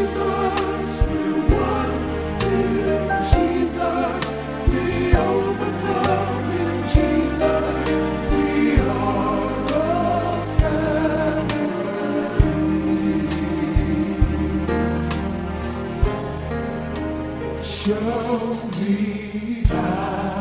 Jesus, we're one. In Jesus, we overcome. In Jesus, we are a family. Show me how.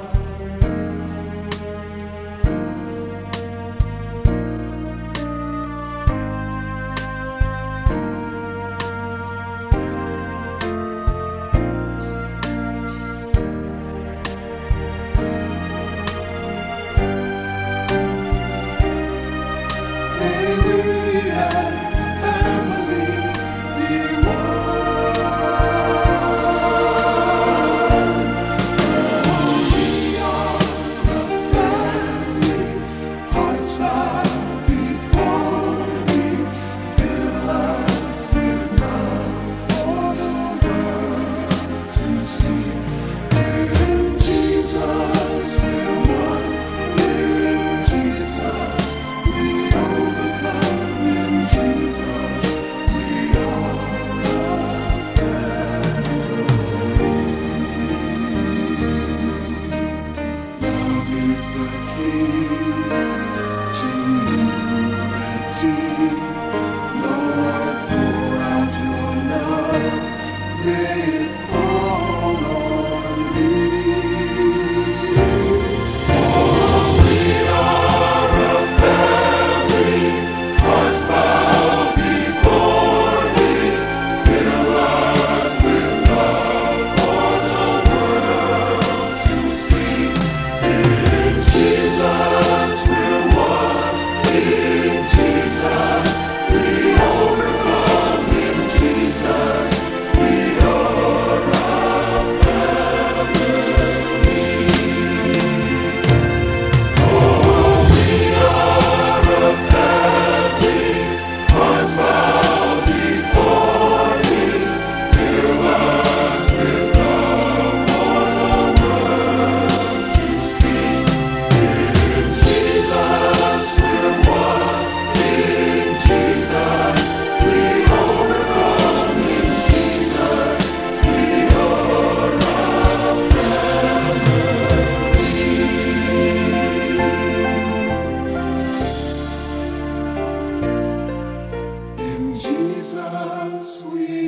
Jesus, we're one. In Jesus, we overcome. In Jesus, we are a family. Love is the key to unity. Lord, pour out your love. May it fall on me. Jesus, we